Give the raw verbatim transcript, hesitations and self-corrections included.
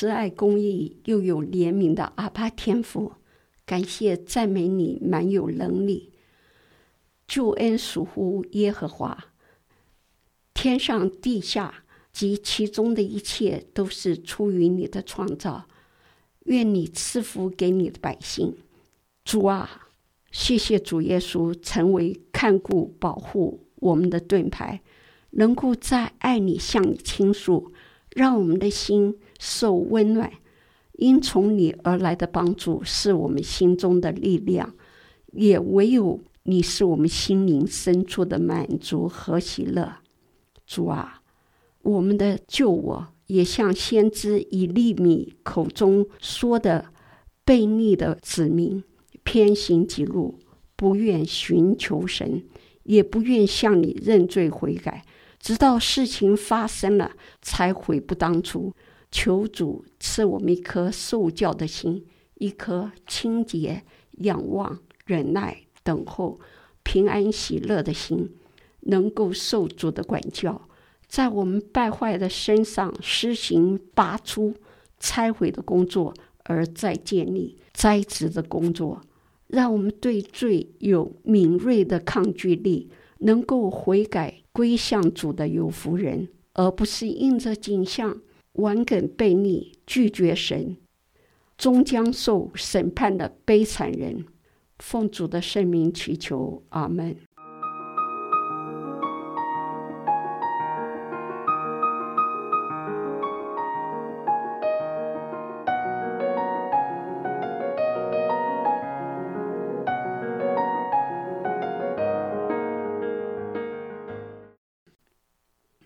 慈爱公义又有怜悯的阿爸天父，感谢赞美你满有能力。救恩属乎耶和华，天上地下及其中的一切都是出于你的创造，愿你赐福给你的百姓。主啊，谢谢主耶稣成为看顾保护我们的盾牌，能够在爱里向你倾诉，让我们的心受温暖。因从你而来的帮助是我们心中的力量，也唯有你是我们心灵深处的满足和喜乐。主啊，我们的救我也像先知以利米口中说的，悖逆的子民偏行己路，不愿寻求神，也不愿向你认罪悔改，直到事情发生了才悔不当初。求主赐我们一颗受教的心，一颗清洁、仰望、忍耐、等候、平安喜乐的心，能够受主的管教，在我们败坏的身上施行拔出、拆毁的工作，而再建立栽植的工作。让我们对罪有敏锐的抗拒力，能够悔改归向主的有福人，而不是因着景象顽梗悖逆拒绝神，终将受审判的悲惨人。奉主的圣名祈求，阿们。